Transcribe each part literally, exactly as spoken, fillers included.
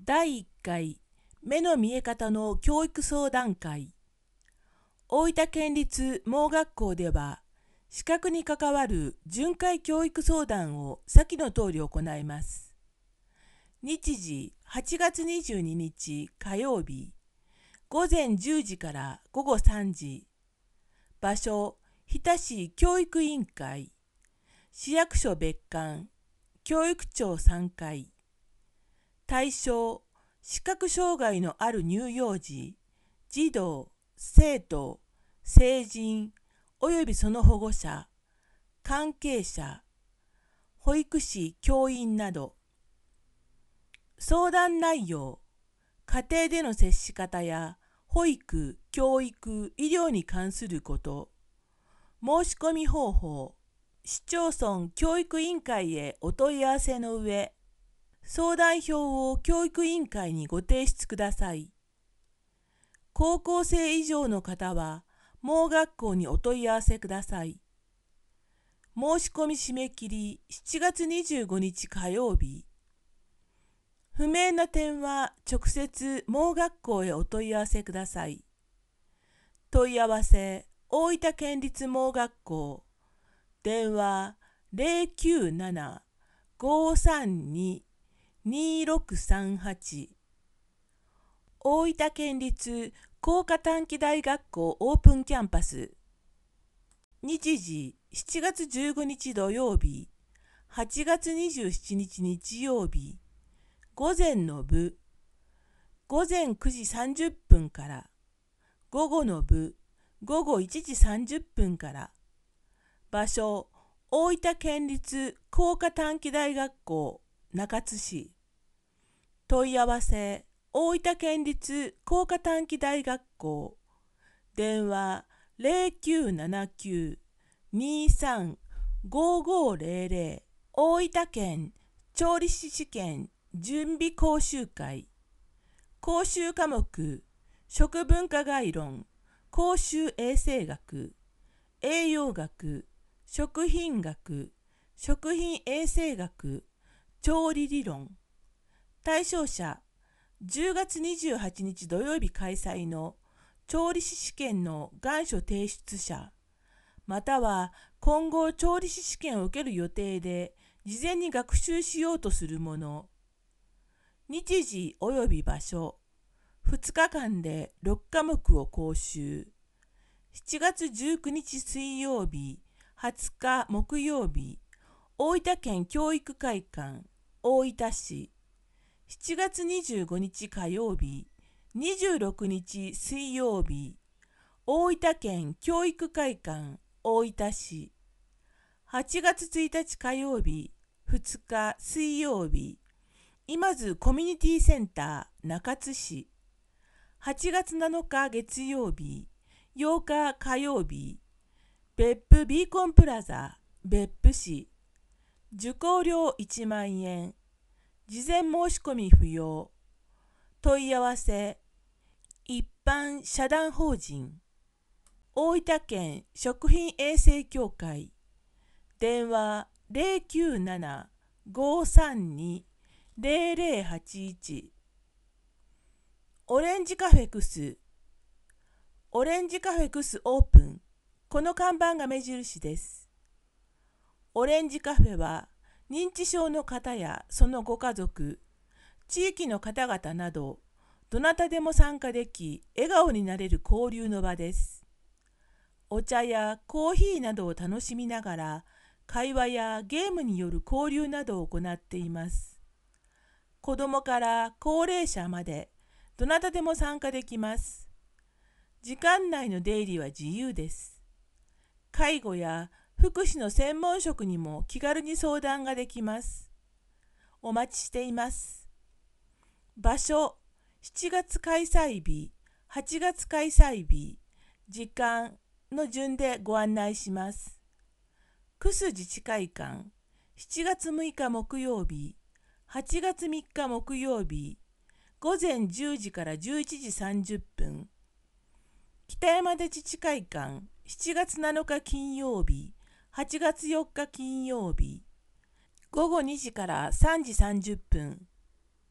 だいいっかい目の見え方の教育相談会。大分県立盲学校では、視覚に関わる巡回教育相談を先の通り行います。日時はちがつにじゅうににち火曜日、ごぜんじゅうじからごごさんじ。場所、日田市教育委員会。市役所別館、教育長さんかい。対象、視覚障害のある乳幼児、児童、生徒、成人、およびその保護者、関係者、保育士、教員など。相談内容、家庭での接し方や保育、教育、医療に関すること、申し込み方法、市町村教育委員会へお問い合わせの上、相談票を教育委員会にご提出ください。高校生以上の方は、盲学校にお問い合わせください。申し込み締め切りしちがつにじゅうごにち火曜日。不明な点は直接盲学校へお問い合わせください。問い合わせ、大分県立盲学校。電話ゼロきゅうなな ごーさんに にーろくさんはち。大分県立工科短期大学校オープンキャンパス。日時しちがつじゅうごにち土曜日、はちがつにじゅうしちにち日曜日、午前の部、午前くじさんじゅっぷんから、午後の部、午後いちじさんじゅっぷんから。場所、大分県立工科短期大学校中津市。問い合わせ、大分県立工科短期大学校。電話ゼロきゅうななきゅう にーさん ごーごーゼロゼロ。大分県調理師試験準備講習会。講習科目、食文化概論、公衆衛生学、栄養学、食品学、食品衛生学、調理理論。対象者、じゅうがつにじゅうはちにち土曜日開催の調理師試験の願書提出者、または今後調理師試験を受ける予定で事前に学習しようとする者。日時及び場所、ふつかかんでろっかもくを講習。しちがつじゅうくにち水曜日、はつか木曜日、大分県教育会館、大分市。しちがつにじゅうごにち火曜日、にじゅうろくにち水曜日、大分県教育会館、大分市。はちがつついたち火曜日、ふつか水曜日、今津コミュニティセンター中津市。はちがつなのか月曜日、ようか火曜日、別府ビーコンプラザ別府市。受講料いちまんえん。事前申し込み不要。問い合わせ、一般社団法人大分県食品衛生協会。電話ゼロきゅうなな ごーさんに ゼロゼロはちいち。オレンジカフェクス。オレンジカフェクスオープン。この看板が目印です。オレンジカフェは認知症の方やそのご家族、地域の方々など、どなたでも参加でき、笑顔になれる交流の場です。お茶やコーヒーなどを楽しみながら、会話やゲームによる交流などを行っています。子どもから高齢者まで、どなたでも参加できます。時間内の出入りは自由です。介護や福祉の専門職にも気軽に相談ができます。お待ちしています。場所、しちがつ開催日、はちがつ開催日、時間の順でご案内します。楠自治会館、しちがつむいか木曜日、はちがつみっか木曜日、ごぜんじゅうじからじゅういちじさんじゅっぷん。北山田自治会館、しちがつなのか金曜日、はちがつよっか金曜日、ごごにじからさんじさんじゅっぷん。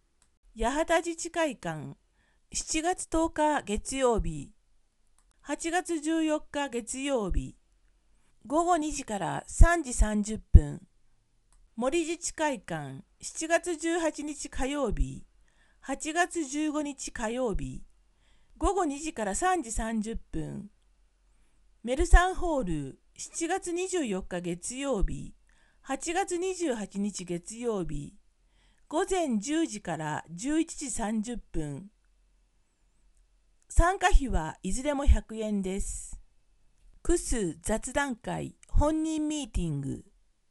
八幡自治会館しちがつとおか月曜日、はちがつじゅうよっか月曜日、ごごにじからさんじさんじゅっぷん。森自治会館しちがつじゅうはちにち火曜日、はちがつじゅうごにち火曜日、ごごにじからさんじさんじゅっぷん。メルサンホールしちがつにじゅうよっか月曜日、はちがつにじゅうはちにち月曜日、ごぜんじゅうじからじゅういちじさんじゅっぷん。参加費はいずれもひゃくえんです。クス雑談会本人ミーティング。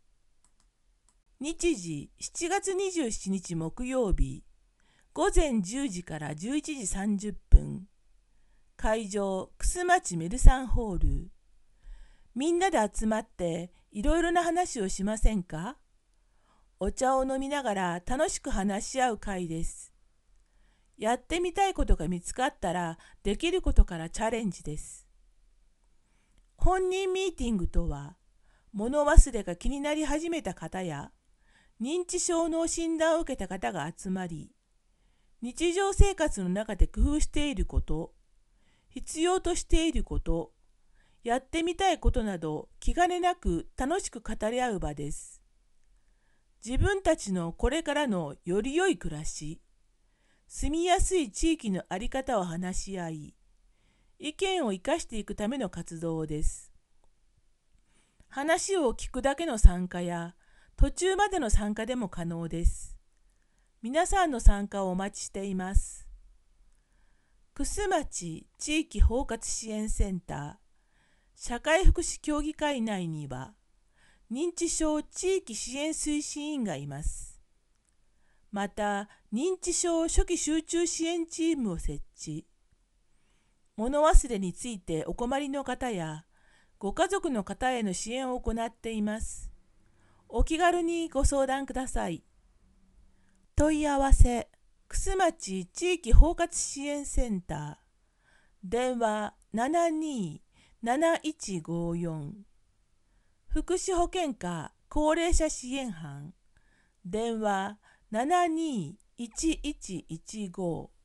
日時しちがつにじゅうしちにち木曜日、ごぜんじゅうじからじゅういちじさんじゅっぷん。会場楠町メルサンホール。みんなで集まっていろいろな話をしませんか？お茶を飲みながら楽しく話し合う会です。やってみたいことが見つかったらできることからチャレンジです。本人ミーティングとは、物忘れが気になり始めた方や、認知症の診断を受けた方が集まり、日常生活の中で工夫していること、必要としていること、やってみたいことなど気兼ねなく楽しく語り合う場です。自分たちのこれからのより良い暮らし、住みやすい地域の在り方を話し合い、意見を生かしていくための活動です。話を聞くだけの参加や、途中までの参加でも可能です。皆さんの参加をお待ちしています。楠町地域包括支援センター社会福祉協議会内には、認知症地域支援推進員がいます。また、認知症初期集中支援チームを設置。物忘れについてお困りの方や、ご家族の方への支援を行っています。お気軽にご相談ください。問い合わせ、楠町地域包括支援センター、電話ななにーなないちごよん、福祉保健課高齢者支援班、電話ななにーいちいちいちご